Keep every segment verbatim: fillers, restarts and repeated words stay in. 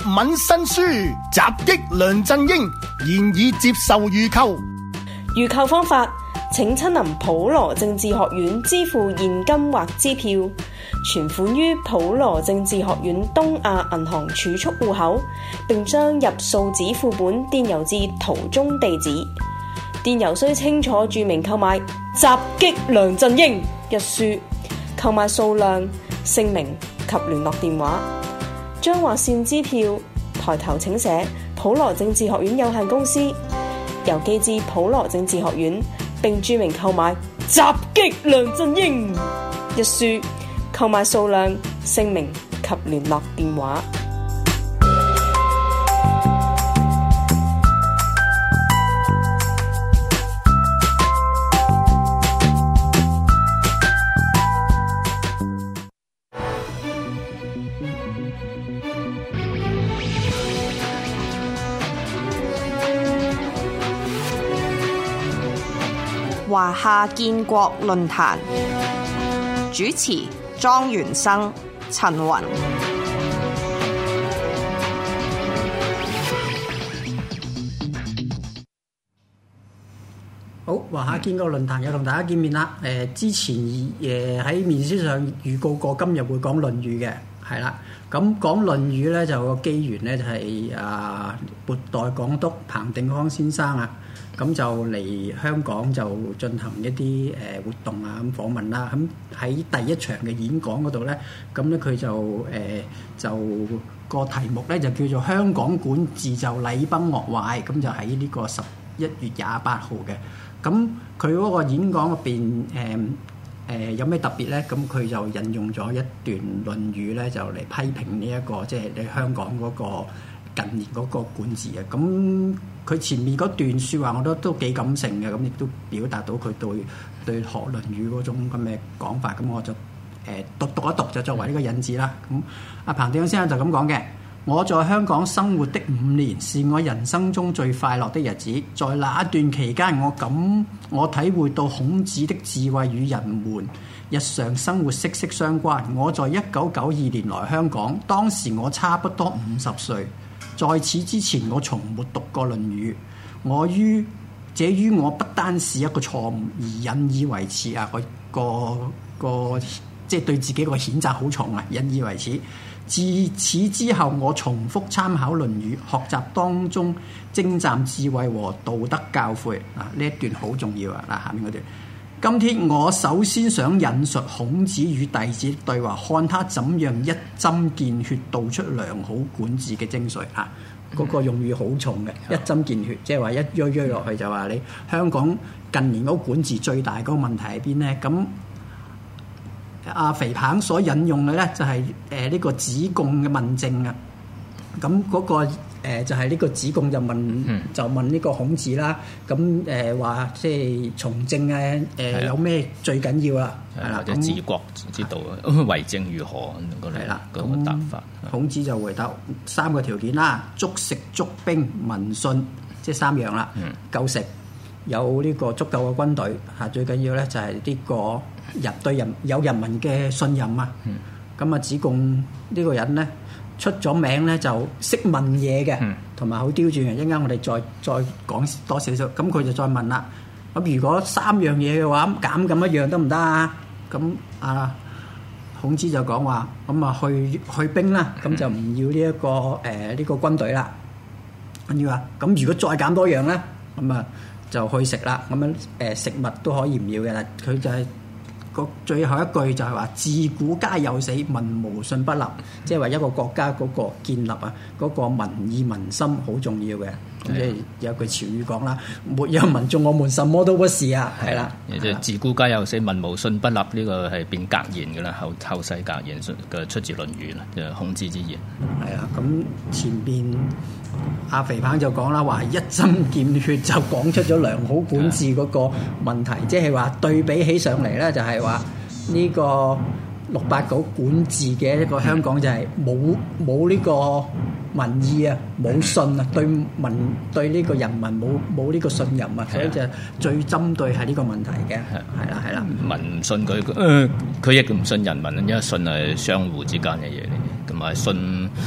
敏新書襲擊梁振英，現已接受預購。 預購方法：請親臨普羅政治學院支付現金或支票，存款於普羅政治學院東亞銀行儲蓄戶口，並將入數紙副本電郵至圖中地址。電郵須清楚注明購買《襲擊梁振英》一書，購買數量、姓名及聯絡電話。將劃線支票抬頭請寫普羅政治學院有限公司，郵寄至普羅政治學院，並注明購買《襲擊梁振英》一書，購買數量、姓名及聯絡電話。 華夏建國論壇主持莊元生、陳雲。 好，華夏建國論壇又同大家見面啦。誒、呃，之前誒喺面書上預告過，今日會講《論語》嘅，係啦。咁講《論語》咧，就個機緣咧就係、是、啊，末代港督彭定康先生啊。咁就嚟香港就進行一啲誒活動啊，咁訪問啦。咁喺第一場嘅演講嗰度咧，咁咧佢就誒、呃、就個題目咧就叫做香港管治就禮崩樂壞。咁就喺呢個十一月廿八號嘅。咁佢嗰個演講入邊誒誒有咩特別咧？咁佢就引用咗一段《論語》咧，就嚟批評呢、這、一個即係你香港嗰個近年嗰個管治啊。咁佢前面嗰段説話，我覺得都幾感性嘅，咁亦都表達到佢對對學《論語》嗰種咁嘅講法。咁我就誒讀讀一讀，就作為呢個引子啦。咁阿彭定康先生就咁講嘅：我在香港生活的五年，是我人生中最快樂的日子。在那一段期間，我感我體會到孔子的智慧與人們日常生活息息相關。我在一九九二年來香港，當時我差不多五十歲。在此之前，我從沒讀過《論語》。我於這於我不單是一個錯誤，而引以為恥啊！個個個即係對自己個譴責好重啊！引以為恥。自此之後，我重複參考《論語》，學習當中精湛智慧和道德教誨。啊，呢一段好重要啊！嗱，下面嗰段。今天我首先想引述孔子與弟子的對話，看他怎樣一針見血道出良好管治嘅精髓啊！嗰、那個用語好重嘅，一針見血，即係話一鋥鋥落去就話你香港近年嗰個管治最大嗰個問題喺邊呢？咁阿、啊、肥彭所引用嘅咧就係誒呢個子貢嘅問政啊，咁嗰、那個。誒就係呢個子貢就問、嗯、就問呢個孔子啦，咁誒話即係從政啊誒、呃、有咩最緊要啦？係啦， 或者治國之道啊，為政如何嗰類啦，嗰個答法。 孔子就回答三個條件啦：足食足兵民信，即係三樣啦。嗯、夠食，有呢個足夠嘅軍隊嚇，最緊要咧就係呢個人對人有人民嘅信任啊。咁啊、嗯，子貢呢個人咧。出咗名咧就識問嘢嘅，同埋好刁鑽嘅。一陣間我哋再再講多少少，咁佢就再問啦。咁如果三樣嘢嘅話，減咁一樣得唔得啊？咁啊，孔子就講話，咁啊去去兵啦，咁就唔要呢、這、一個誒呢、呃這個軍隊啦。跟住話，咁如果再減多樣咧，咁啊就去食啦。咁樣誒、呃、食物都可以唔要嘅啦。佢就係、是。個最後一句就係話自古皆有死，民無信不立，即係話一個國家嗰個建立啊，嗰、嗰個民意民心好重要嘅。即係的有句潮語講啦，沒有民眾，我們什麼都不是啊，係啦。 即係自古皆有死，民無信不立，呢、呢個係變格言嘅啦，後後世格言嘅出自《論語》啦，就係孔子之言。 係啊，咁前邊阿肥彭就講啦，話一針見血就講出咗良好管治嗰個問題，即係話對比起上嚟咧，就係話呢個六八九管治嘅一個香港就係冇冇呢個民意啊，冇信啊，對民對呢個人民冇冇呢個信任啊，所以就最針對係呢個問題嘅，係啦係啦。 民唔信佢，佢亦唔信人民，因為信係相互之間嘅嘢嚟嘅，同埋信睇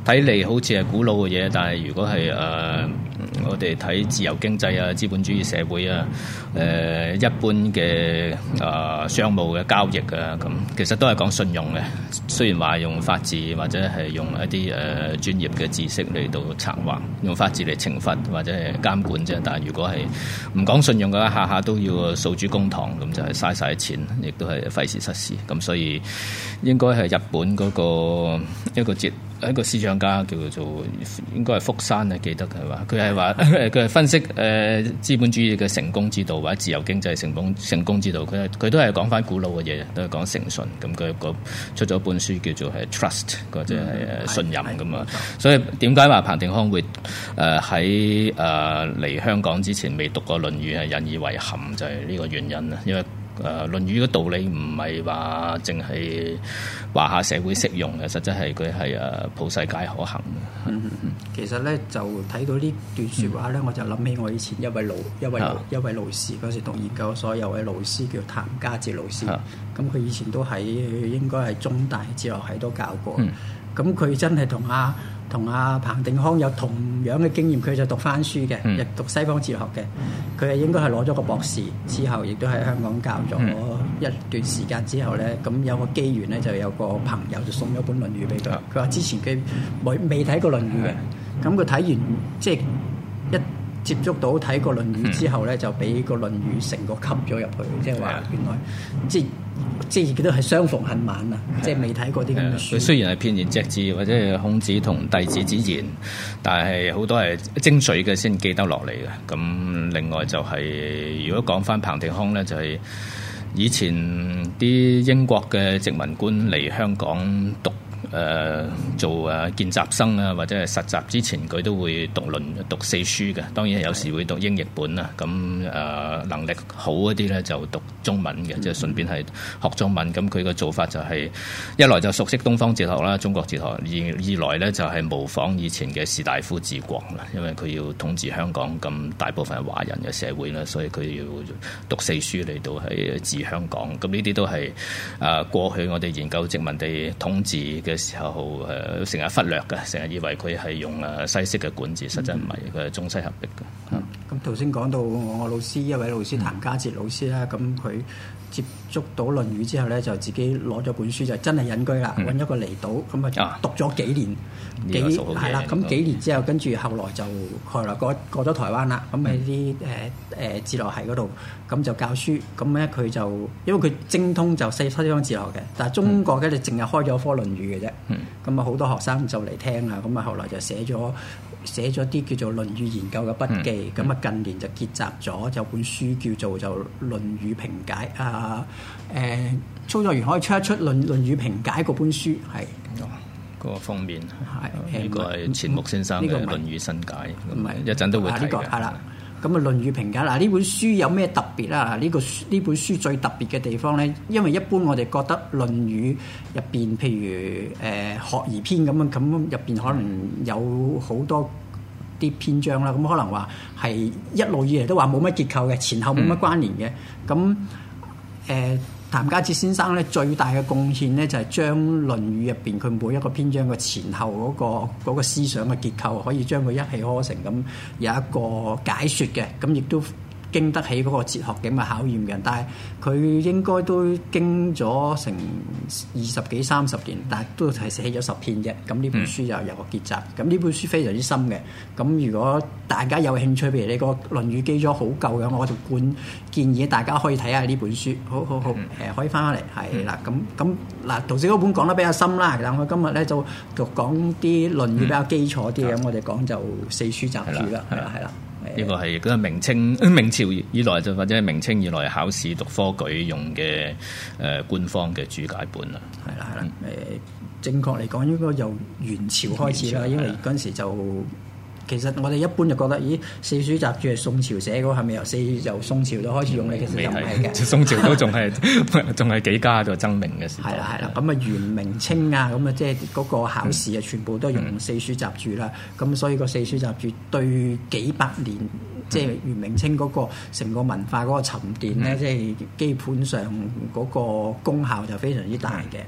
睇嚟好似係古老嘅嘢，但係如果係誒、呃、我哋睇自由經濟啊、資本主義社會啊、誒、呃、一般嘅啊、呃、商務嘅交易啊，咁其實都係講信用嘅。雖然話用法治或者係用一啲誒、呃、專業嘅知識嚟到策劃，用法治嚟懲罰或者係監管啫。但係如果係唔講信用嘅話，下下都要訴諸公堂，咁就係嘥晒錢，亦都係費時失事。咁所以應該係日本嗰個一個節一個思想家叫做應該係福山啊，記得係話佢係話佢係分析誒、呃、資本主義嘅成功之道或者自由經濟成功成功之道。佢係佢都係講翻古老嘅嘢，都係講誠信。咁佢個出咗本書叫做係 Trust， 或者係信任咁啊。所以點解話彭定康會誒喺誒嚟香港之前未讀過《論語》係引以為含，就係、是、呢個原因啦。因為誒《論語》嘅道理唔係話淨係華夏社會適用嘅，實質係佢係誒普世皆可行嘅。 嗯嗯、其實咧就睇到呢段説話咧，嗯、我就諗起我以前一位老一位、啊、一位老師嗰時讀研究所有位老師叫譚家哲老師，咁佢、啊、以前都喺應該係中大哲學系都教過，咁佢、嗯、真係同阿同阿彭定康有同樣嘅經驗，佢就讀翻書嘅，亦、嗯、讀西方哲學嘅。佢係應該係攞咗個博士之後，亦都喺香港教咗一段時間之後咧，咁有個機緣咧，就有個朋友就送咗本《論語》俾佢。佢話之前佢未未睇過《論語》嘅，咁佢睇完即係一接觸到睇過《論語》之後咧，就俾個《論語》成個吸咗入去，即係話原來即係。即係佢都係相逢恨晚啊！即係未睇過啲咁嘅書。佢雖然係片言隻字或者係孔子同弟子之言，但係好多係精髓嘅先記得落嚟嘅。咁另外就係、是、如果講翻彭定康咧，就係、是、以前啲英國嘅殖民官嚟香港讀。誒、呃、做誒見習生啊，或者係實習之前，佢都會讀論讀四書嘅。當然有時會讀英譯本啦。咁誒、呃、能力好嗰啲咧就讀中文嘅，即係、嗯、順便係學中文。咁佢個做法就係、是、一來就熟悉東方哲學啦、中國哲學；二二來咧就係模仿以前嘅士大夫治國啦。因為佢要統治香港咁大部分係華人嘅社會啦，所以佢要讀四書嚟到係治香港。咁呢啲都係誒、呃、過去我哋研究殖民地統治嘅時候誒成日忽略嘅，成日以為佢係用誒西式嘅管治，實際唔係，佢係中西合璧嘅。咁頭先講到我老師一位老師譚家哲老師啦，咁佢、嗯、接觸到《論語》之後咧，就自己攞咗本書就真係隱居啦，揾咗、嗯、個離島咁啊，讀咗幾年，啊、幾係啦，咁幾年之後，跟住後來就後來過過咗台灣啦，咁喺啲誒誒哲學系嗰度，咁就教書，咁咧佢就因為佢精通就西西方哲學嘅，但係中國嘅就淨係開咗科《論語》嘅啫，咁啊好多學生就嚟聽啊，咁啊後來就寫咗寫咗啲叫做《論語》研究嘅筆記，咁啊、嗯、近年就結集咗有本書叫做就《論語評解》啊，誒、呃、操作員可以出一出《論論語評解》嗰本書係。嗰個封面係呢個係錢穆先生嘅《論語新解》，唔係一陣都會睇嘅。係啦，咁啊《論語評解》嗱呢本書有咩特別啦？呢、這個呢本書最特別嘅地方咧，因為一般我哋覺得《論語》入邊，譬如誒、呃、學而篇咁樣，咁入邊可能有好多啲篇章啦，咁可能話係一路以嚟都話冇乜結構嘅，前後冇乜關聯嘅，咁誒。呃譚家哲先生咧最大嘅貢獻咧就係將《論語》入邊佢每一個篇章嘅前後嗰、嗰個嗰個思想嘅結構，可以將佢一氣呵成咁有一個解説嘅，咁亦都經得起嗰個哲學嘅考驗嘅。但係佢應該都經咗成二十幾三十年，但係都係寫咗十篇啫。咁呢本書就有個結集，咁呢本書非常之深嘅。咁如果大家有興趣，譬如你個《論語》基礎好夠嘅，我就灌建議大家可以睇下呢本書。好好好，誒、呃、可以翻返嚟係啦。咁咁嗱，頭先嗰本講得比較深啦。但我今日咧就就講啲《論語》比較基礎啲嘅，咁、嗯、我哋講就四書集注啦，係啦係啦。呢個係嗰個明清明朝以來就或者係明清以來考試讀科舉用嘅誒、呃、官方嘅注解本啦。係啦係啦，誒、呃、正確嚟講應該由元朝開始啦，因為嗰陣時就。其實我哋一般就覺得，咦，四書集注係宋朝寫嗰，係咪由四由宋朝就開始用咧？其實又唔係嘅，宋朝都仲係仲係幾家度爭鳴嘅時代。係啦係啦，咁啊元明清啊，咁啊即係嗰個考試啊，全部都用四書集注啦。咁、嗯、所以個四書集注對幾百年，即係、嗯、元明清嗰個成個文化嗰個沉澱咧，即係、嗯、基本上嗰個功效就非常之大嘅。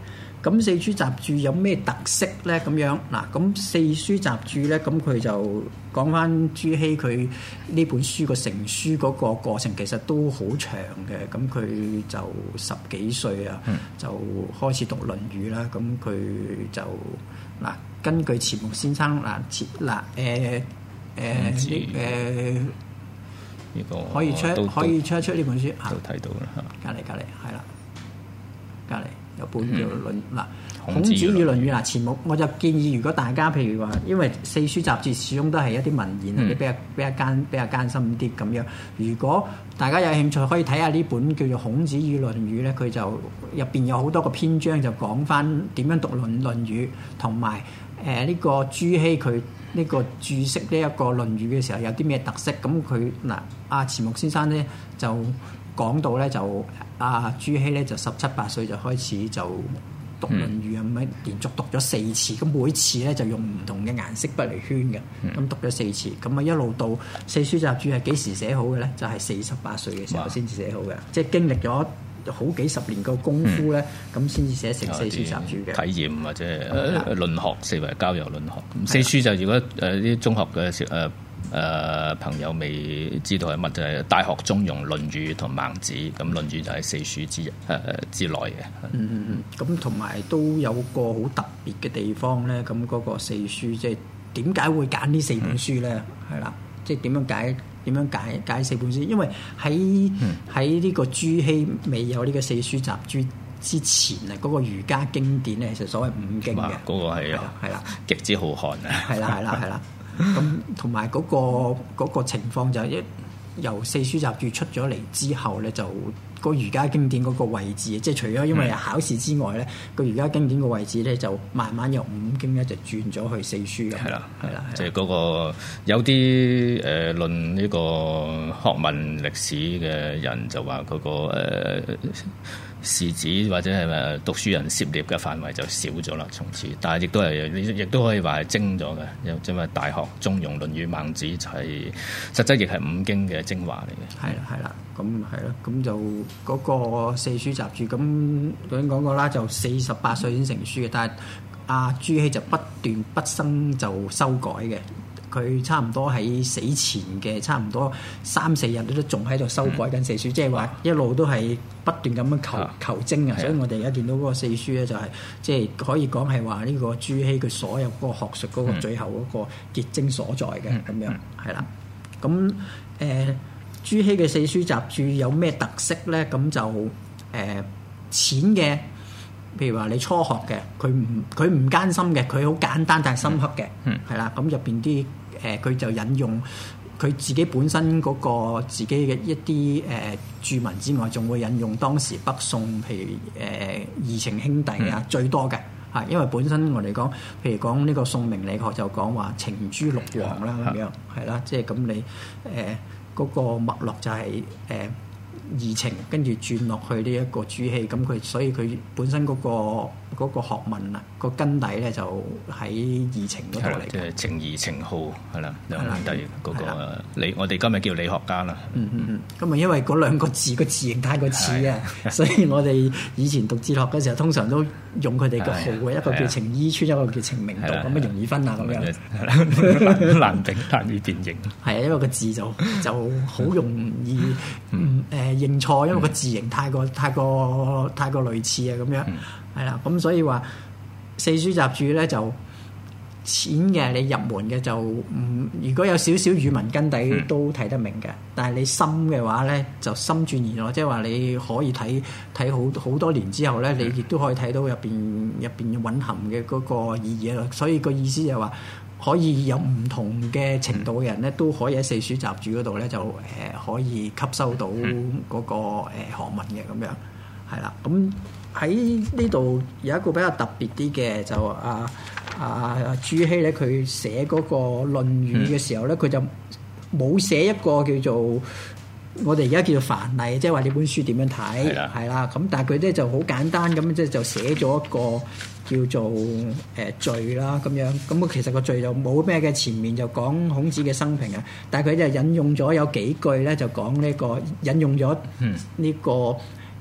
咁四書雜著有咩特色咧？咁樣嗱，咁四書雜著咧，咁佢就講翻朱熹佢呢本書個成書嗰個過程，其實都好長嘅。咁佢就十幾歲啊，嗯、就開始讀《論語》啦。咁佢就嗱，根據錢穆先生嗱，切嗱誒誒誒呢個可以出可以出一出呢本書嚇，都睇到啦。隔離隔離係啦，隔離。有本叫《論》嗱，孔子與《論語》嗱，錢穆我就建議，如果大家譬如話，因為四書雜著始終都係一啲文言，嗯、比較比較艱比較艱辛啲咁樣。如果大家有興趣，可以睇下呢本叫做《孔子與《論語》咧，佢就入邊有好多個篇章，就講翻點樣讀論《論語》，同埋誒呢個朱熹佢呢個注釋呢一個《論語》嘅時候有啲咩特色。咁佢嗱，阿錢穆先生咧就講到咧就。啊，朱熹咧就十七八歲就開始就讀《論語》咁樣，連續讀咗四次，咁每次咧就用唔同嘅顏色筆嚟圈嘅，咁、嗯、讀咗四次，咁啊一路到四書雜著係幾時寫好嘅咧？就係四十八歲嘅時候先至寫好嘅，即係經歷咗好幾十年嘅功夫咧，咁先至寫成四書雜著嘅。體驗或者誒論學，四維交友論學。四書就如果誒啲中學嘅誒。呃誒、呃、朋友未知道係乜，就係、是《大學》《中庸》《論語》同《孟子》，咁《論語》就係四書之誒、呃、之內嘅。嗯嗯嗯，咁同埋都有個好特別嘅地方咧，咁嗰個四書即係點解會揀呢四本書咧？係啦、嗯，即係點樣解點樣解解四本書？因為喺喺呢個朱熹未有呢個四書雜著之前啊，嗰、那個儒家經典咧，就所謂五經嘅。嗰、那個係啊，係啦，極之浩瀚啊！係啦，係啦，係啦。咁同埋嗰個嗰個情況就一由四書雜著出咗嚟之後咧，就個儒家經典嗰個位置，即係除咗因為考試之外咧，個儒家經典個位置咧就慢慢由五經咧就轉咗去四書嘅。係啦，係啦，即係嗰個有啲誒、呃、論呢個學問歷史嘅人就話嗰、嗰個誒。呃士子或者係咪讀書人涉獵嘅範圍就少咗啦，從此，但係亦都係亦都可以話係精咗嘅，因為《大學》《中庸》《論語》《孟子》就係、是、實質亦係五經嘅精華嚟嘅。係啦，係啦，咁係咯，咁就嗰個四書雜著咁頭先講過啦，就四十八歲先成書嘅，但係阿朱熹就不斷不生就修改嘅。佢差唔多喺死前嘅差唔多三四日都仲喺度修改緊四書，嗯、即係話一路都係不斷咁樣求、啊、求精啊！所以我哋而家見到嗰個四書咧，就係即係可以講係話呢個朱熹佢所有嗰個學術嗰個最後嗰個結晶所在嘅咁、嗯、樣係啦。咁誒、呃、朱熹嘅四書雜著有咩特色咧？咁就誒、呃、淺嘅，譬如話你初學嘅，佢唔佢唔艱深嘅，佢好簡單但係深刻嘅，係啦、嗯。咁入邊啲誒佢就引用佢自己本身嗰個自己嘅一啲誒、呃、注文之外，仲會引用當時北宋譬如誒、呃、二程兄弟啊、嗯、最多嘅嚇，因為本身我哋講譬如講呢個宋明理學就講話程朱六王啦咁樣，係啦，即係咁你誒嗰、呃那個脈絡就係、是、誒。呃二程跟住轉落去呢一個朱熹，咁佢所以佢本身嗰、嗰個嗰個學問啊，個根底咧就喺二程嗰度嚟嘅。即係程頤程顥係啦，兩兄弟嗰個理，我哋今日叫理學家啦。嗯嗯嗯。咁啊，因為嗰兩個字個字形太過似啊，所以我哋以前讀哲學嘅時候，通常都用佢哋個號嘅，一個叫程伊川，一個叫程明道，咁啊容易分啊咁樣。係啦，難辨難以辨認。係啊，因為個字就就好容易嗯誒。認錯，因為個字形太過、太過、太過類似啊，咁樣係啦。咁、嗯、所以話四書雜著咧就淺嘅，你入門嘅就唔、嗯，如果有少少語文根底都睇得明嘅。但係你深嘅話咧，就深轉而咯，即係話你可以睇睇好好多年之後咧，你亦都可以睇到入邊入邊蘊含嘅嗰個意義咯。所以個意思就係話，可以有唔同嘅程度嘅人咧，都可以喺四書雜著嗰度咧，就誒、呃、可以吸收到嗰個誒學問嘅咁樣，係啦。咁喺呢度有一個比較特別啲嘅，就啊啊朱熹咧，佢寫嗰個《論語》嘅時候咧，佢就冇寫一個叫做我哋而家叫做範例，即係話呢本書點樣睇，係啦。咁但係佢咧就好簡單咁，即係就寫咗一個叫做誒、呃、序啦咁樣，咁啊其實個序就冇咩嘅，前面就講孔子嘅生平啊，但係佢就引用咗有幾句咧，就講呢、這個引用咗呢、這個誒、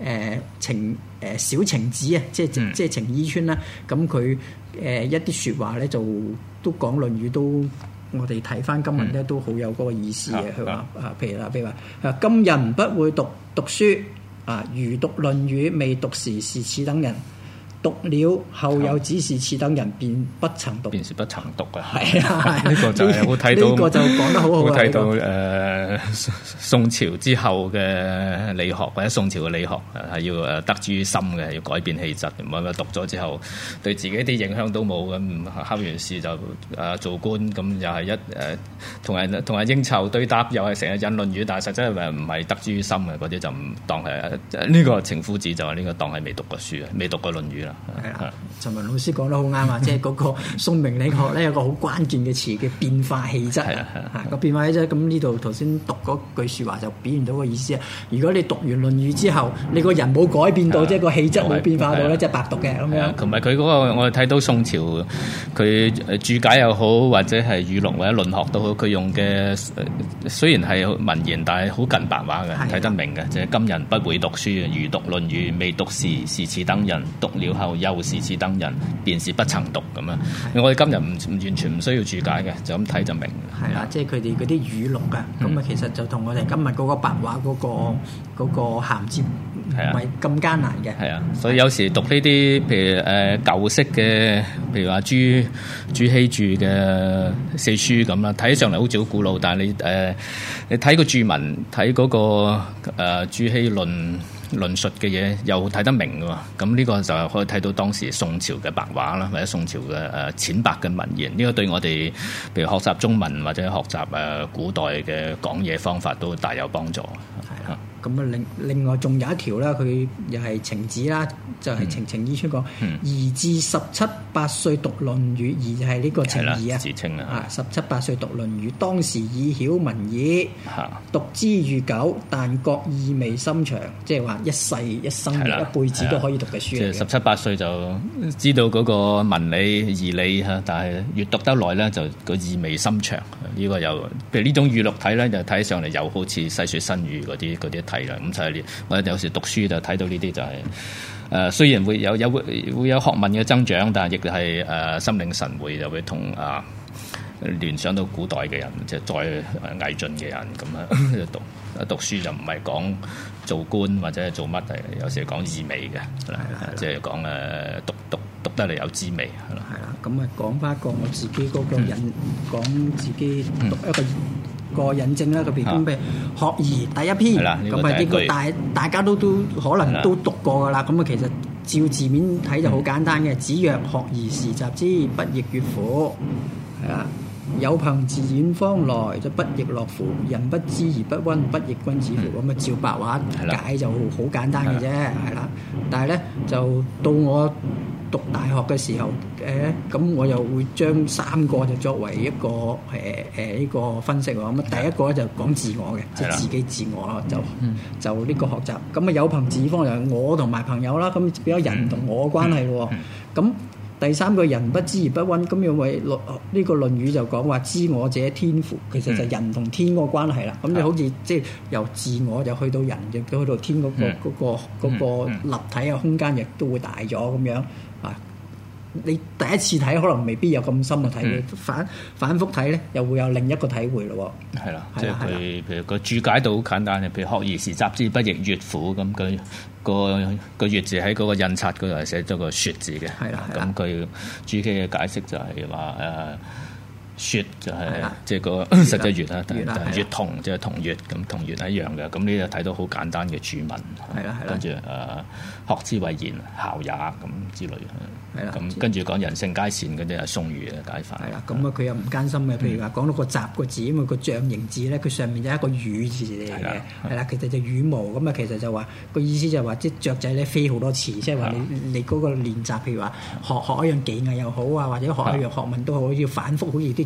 誒程誒小程子啊，即係、嗯、即係程伊川啦。咁佢誒一啲説話咧就都講《論語》都。我哋睇翻今日咧都好有嗰個意思嘅，佢話啊，譬如啦，譬如話啊，今人不會讀讀書啊，如讀《論語》未讀時是此等人，讀了後有指示此等人，便不曾讀， 便是不曾讀啊！ 係啊， 呢個就係好睇到， 呢個就講得好好啊！ 睇到誒宋朝之後嘅理學或者宋朝嘅理學係要誒得之於心嘅，要改變氣質，唔係話讀咗之後對自己啲影響都冇咁，考完試就誒做官咁，又係一誒同人同人應酬對答，又係成日引《論語》，但係實質係唔係得之於心嘅嗰啲就唔當係呢個程夫子就係呢個當係未讀過書啊，未讀過《論語》啦。 係啦，陳文老師講得好啱啊！即係嗰個宋明理學咧有個好關鍵嘅詞叫變化氣質啊！嚇個變化氣質，咁呢度頭先讀嗰句説話就表現到個意思啊！如果你讀完《論語》之後，你個人冇改變到，即係個氣質冇變化到咧，即係白讀嘅咁樣。同埋佢嗰個我哋睇到宋朝佢註解又好，或者係語錄或者論學都好，佢用嘅雖然係文言，但係好近白話嘅，睇得明嘅。即係今人不會讀書，如讀《論語》未讀時是此等人，讀了後又是此等人，便是不曾讀咁啊！我哋今日唔唔完全唔需要註解嘅，就咁睇就明。 係啦，即係佢哋嗰啲語錄啊，咁啊、嗯、其實就同我哋今日嗰個白話嗰、嗰個嗰、嗰個銜接唔係咁艱難嘅。係啊， 所以有時讀呢啲譬如誒、呃、舊式嘅，譬如話朱朱熹注嘅四書咁啦，睇起上嚟好似好古老，但係你誒、呃、你睇個注文，睇嗰、嗰個、呃、朱熹論。論述嘅嘢又睇得明嘅喎，咁呢個就係可以睇到當時宋朝嘅白話啦，或者宋朝嘅誒淺白嘅文言，呢個對我哋譬如學習中文或者學習誒古代嘅講嘢方法都大有幫助。 係啦，咁啊另另外仲有一條啦，佢又係程子啦，就係程程伊川講，兒至十七八歲讀《論語》，兒就係呢個程頤啊， 自稱啊，十七八歲讀《論語》，當時已曉文矣，讀之愈久，但覺意味深長，即係話一世一生嘅一輩子都可以讀嘅書嚟嘅。 即係十七八歲就知道嗰個文理義理嚇，但係越讀得耐咧，就個意味深長。呢、這個又譬如呢種語錄睇咧，就睇上嚟又好似《世說新語》嗰啲嗰啲睇啦。咁就係我有時讀書就睇到呢啲就係、是、誒、呃，雖然會有有會會有學問嘅增長，但係亦係誒心領神會，又會同啊聯想到古代嘅人，即係再毅進嘅人咁樣讀。讀書就唔係講做官或者係做乜，係有時係講意味嘅，係啦，即係講誒讀讀讀得嚟有滋味，係啦。 係啦，咁啊講翻一個我自己嗰個引講、嗯、自己讀一個、嗯、個引證啦，特別咁譬如學而第一篇，咁啊呢個大大家都都可能都讀過噶啦，咁啊其實照字面睇就好簡單嘅，子曰：學而時習之，不亦說乎？係啦。有朋自遠方來，就不亦樂乎？人不知而不溫，不亦君子乎？咁啊、嗯，照白話解就好簡單嘅啫，係啦。但係咧，就到我讀大學嘅時候，誒、呃、咁我又會將三個就作為一個誒誒呢個分析喎。咁啊，第一個咧就講自我嘅，即係自己自我咯，就、嗯、就呢個學習。咁啊，有朋自遠方嚟，我同埋朋友啦，咁比較人同我嘅關係咯。咁、嗯嗯嗯第三個人不知而不溫，咁因為呢個《論語》就講話知我者天乎，其實就人同天嗰個關係啦。咁就好似即係由自我就去到人，就去到天嗰、嗰個嗰、嗰個嗰個立體嘅空間，亦都會大咗咁樣啊！你第一次睇可能未必有咁深嘅體會，嗯、反反覆睇咧又會有另一個體會咯。 係啦，即係佢譬如個注解到好簡單嘅，譬如學而時習之，不亦說乎咁佢。個個月字喺嗰個印刷嗰度係寫咗個說字嘅，咁佢朱熹嘅解釋就係話誒說就係、是、即係個實際月啦，但係月同即係同月咁同月係一樣嘅，咁你就睇到好簡單嘅注文，係啦係啦，跟住誒學之謂言，孝也咁之類。係啦，咁跟住講人性皆善嗰啲係宋儒嘅解法。係啦，咁啊佢又唔艱深嘅，譬如話講到個習個字，因為個象形字咧，佢上面有一個羽字嚟嘅，係啦，其實就羽毛咁啊，其實就話個意思就係話即係雀仔咧飛好多次，即係話你你嗰個練習，譬如話學學一樣技藝又好啊，或者學一樣學問都好，要反覆好似啲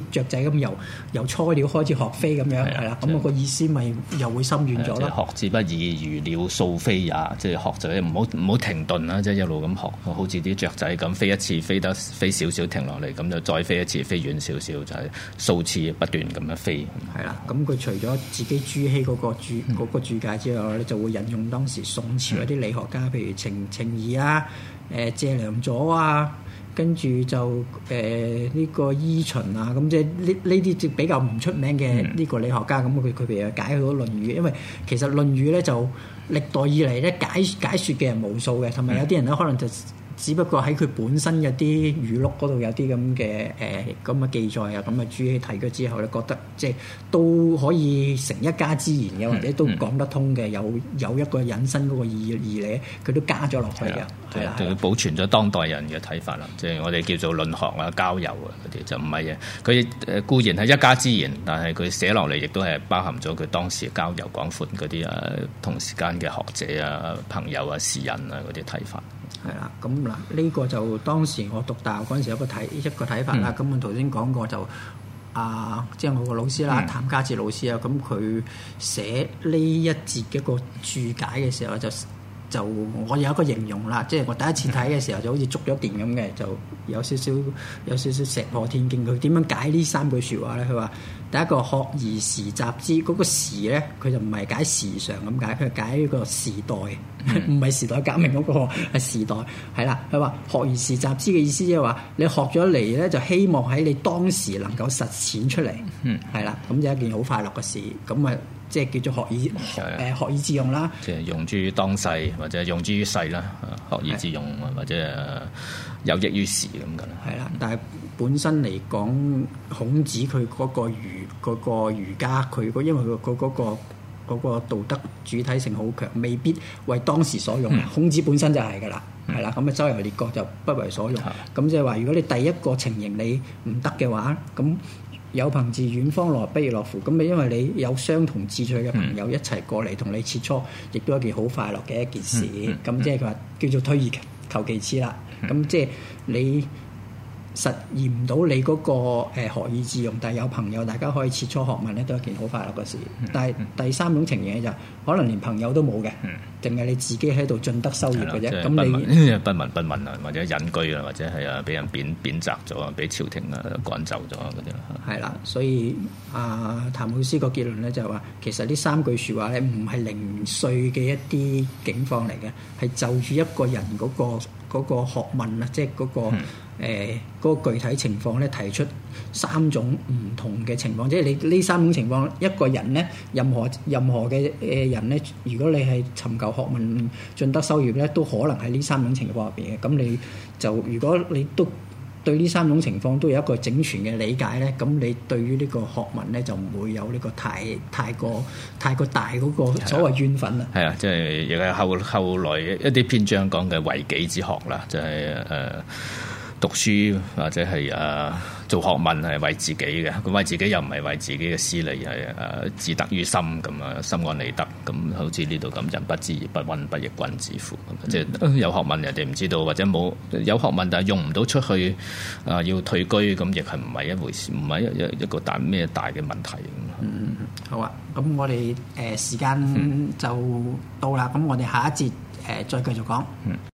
雀仔咁由由初鳥開始學飛咁樣，係啦，咁我個意思咪又會深遠咗咯。 學之不已，如鳥數飛也，即係學就唔好唔好停頓啦，即係一路咁學，好似啲雀仔咁飛一次飛得飛少少停落嚟，咁就再飛一次飛遠少少，就係數次不斷咁樣飛。 係啦，咁佢除咗自己朱熹嗰個注嗰個注解之外咧，就會引用當時宋朝一啲理學家，譬如程程頤啊、誒謝良佐啊。跟住就誒呢、呃這個伊循啊，咁即係呢呢啲比較唔出名嘅呢個理學家，咁佢佢哋又解好多《論語》，因為其實《論語》咧就歷代以嚟咧解解説嘅人無數嘅，同埋有啲人咧可能就只不過喺佢本身有啲語錄嗰度有啲咁嘅誒咁嘅記載啊，咁啊朱熹睇咗之後咧，覺得即係都可以成一家之言嘅，或者都講得通嘅，有有一個引申嗰個意義咧，佢都加咗落去嘅，係啦， 就保存咗當代人嘅睇法啦，即係我哋叫做論學啊、交友啊嗰啲，就唔係嘅。佢誒固然係一家之言，但係佢寫落嚟亦都係包含咗佢當時交友廣闊嗰啲啊，同時間嘅學者啊、朋友啊、士人啊嗰啲睇法。 係啦，咁嗱呢個就當時我讀大學嗰陣時有個睇一個睇法啦。咁、嗯、我頭先講過就啊，即、就、係、是、我個老師啦，譚家志老師啊，咁佢寫呢一節嘅個注解嘅時候就就我有一個形容啦，即、就、係、是、我第一次睇嘅時候就好似觸咗電咁嘅，就有少少有少少石破天驚。佢點樣解呢三句説話咧？佢話第一個學而時習之，嗰、那個時咧佢就唔係解時常咁解，佢係解呢個時代。唔係時代革命嗰、那個係時代，係啦。佢話學而時習之嘅意思即係話你學咗嚟咧，就希望喺你當時能夠實踐出嚟，係啦、嗯。咁就一件好快樂嘅事。咁啊，即係叫做學以誒學，學以致用啦。 即係用諸於當世，或者用諸於世啦。學以致用，或者有益於時咁㗎啦。係啦，但係本身嚟講，孔子佢嗰個儒嗰、那個儒家，佢嗰因為佢佢嗰個。嗰個道德主體性好強，未必為當時所用。嗯、孔子本身就係㗎啦，係啦、嗯。咁啊，周遊列國就不為所用。咁即係話，如果你第一個情形你唔得嘅話，咁有朋自遠方來，不亦樂乎？咁你因為你有相同志趣嘅朋友一齊過嚟同你切磋，亦都係一件好快樂嘅一件事。咁即係佢話叫做退而求其次啦。咁即係你實現唔到你嗰個誒學以致用，但係有朋友大家可以切磋學問咧，都係一件好快樂嘅事。嗯、但係第三種情形就可能連朋友都冇嘅，淨係、嗯、你自己喺度進德修業嘅啫。咁、嗯、 你不聞不問啊，或者隱居啊，或者係啊俾人貶貶責咗啊，俾朝廷啊趕走咗嗰啲。係啦，所以啊，譚老師個結論咧就係話，其實呢三句説話咧唔係零碎嘅一啲境況嚟嘅，係就住一個人嗰、嗰個嗰、嗰個學問啊，即係嗰個。嗯誒嗰、呃那個具體情況咧，提出三種唔同嘅情況，即係你呢三種情況，一個人咧，任何任何嘅誒人咧，如果你係尋求學問、進德修業咧，都可能喺呢三種情況入邊嘅。咁你就如果你都對呢三種情況都有一個整全嘅理解咧，咁你對於呢個學問咧就唔會有呢個太太過太過大嗰個所謂怨憤啦。 係啊，即係亦係後後來一啲篇章講嘅為己之學啦，就係、是、誒。呃讀書或者係誒、呃、做學問係為自己嘅，咁為自己又唔係為自己嘅私利，係誒、呃、自得於心咁啊，心安理得咁，好似呢度咁，人不知而不悋，不亦君子乎？嗯、即係有學問人哋唔知道，或者冇有，有學問但係用唔到出去啊、呃，要退居咁，亦係唔係一回事，唔係一一一個大咩大嘅問題。 嗯，好啊，咁我哋誒、呃、時間就到啦，咁我哋下一節誒、呃、再繼續講。嗯。